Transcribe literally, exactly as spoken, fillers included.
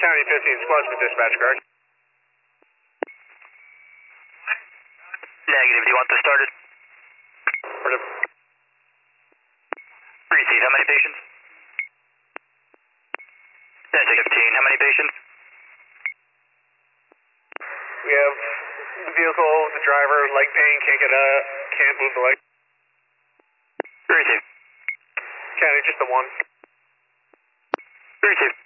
County fifteen, squads with dispatch, correct? Negative, do you want this started? Receive, how many patients? ten fifteen, how many patients? We have the vehicle, the driver, leg pain, can't get up, can't move the leg. Receive. County, just the one. Receive.